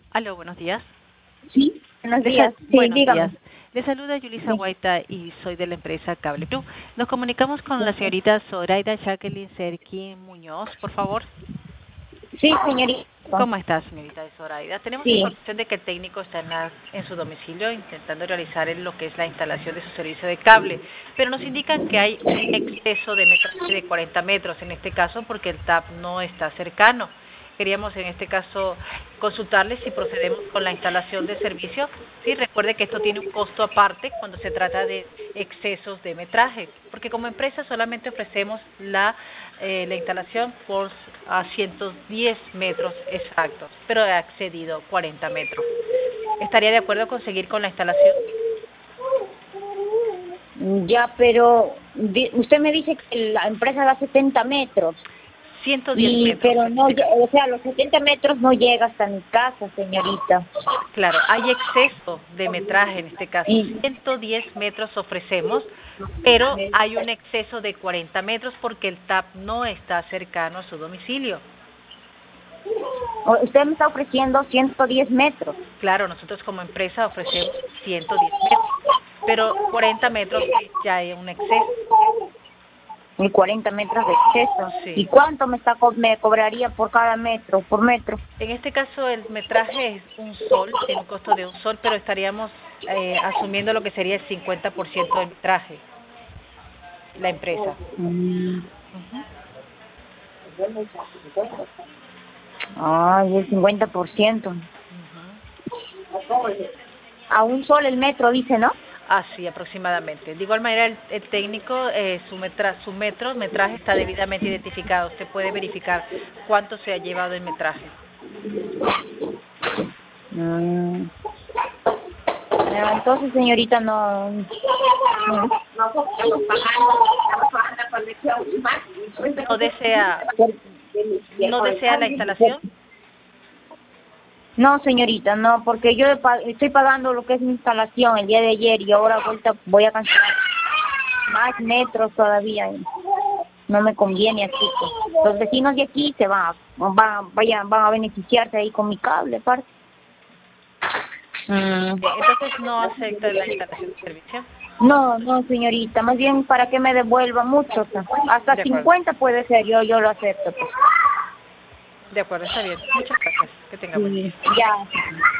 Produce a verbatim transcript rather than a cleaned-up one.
Aló, buenos días. Sí, buenos Les días. sal- Sí, buenos dígame. días. Les saluda Yulisa Sí, Guaita y soy de la empresa Cable Club. Nos comunicamos con la sí, señorita Zoraida Jacqueline Serkin Muñoz, por favor. sí, señorita. ¿Cómo está, señorita Zoraida? Tenemos Sí. información de que el técnico está en, la- en su domicilio intentando realizar el- lo que es la instalación de su servicio de cable, pero nos indican que hay un exceso de metraje de cuarenta metros en este caso porque el T A P no está cercano. Queríamos en este caso consultarle si procedemos con la instalación de servicio. Sí, recuerde que esto tiene un costo aparte cuando se trata de excesos de metraje, porque como empresa solamente ofrecemos la, eh, la instalación por a ciento diez metros exactos, pero he accedido cuarenta metros. ¿Estaría de acuerdo con seguir con la instalación? Ya, pero di- usted me dice que la empresa da setenta metros. ciento diez Y, metros pero en no, este lle- caso. o sea, los setenta metros no llega hasta mi casa, señorita. Claro, hay exceso de metraje en este caso. Y, ciento diez metros ofrecemos, pero hay un exceso de cuarenta metros porque el T A P no está cercano a su domicilio. o- usted me está ofreciendo ciento diez metros. Claro, nosotros como empresa ofrecemos ciento diez metros, pero cuarenta metros ya hay un exceso. Y cuarenta metros de exceso. ¿Y Sí. cuánto me está co- me cobraría por cada metro, por metro? En este caso el metraje es un sol, tiene un costo de un sol, pero estaríamos eh, asumiendo lo que sería el cincuenta por ciento del metraje, la empresa. Mm. Ujú. Ay, el cincuenta por ciento. Ujú. A un sol el metro, dice, ¿no? Así aproximadamente. De igual manera, el, el técnico, eh, su, metra, su metro, metraje está debidamente identificado. Usted puede verificar cuánto se ha llevado el metraje. Mm. Ah, entonces, señorita, no... no. ¿No desea, no desea la instalación? No, señorita, no, porque yo he pa- estoy pagando lo que es mi instalación el día de ayer y ahora vuelta voy a cancelar más metros todavía. Y no me conviene así. Pues. Los vecinos de aquí se van, van, vayan, van a beneficiarse ahí con mi cable, aparte. Mm. Bien, entonces no acepta la instalación de servicio. No, no, señorita, más bien para que me devuelva mucho, o sea, hasta De acuerdo, cincuenta puede ser, yo yo lo acepto. Pues. de acuerdo, está bien. Muchas gracias. Que tenga buen día. Sí, ya.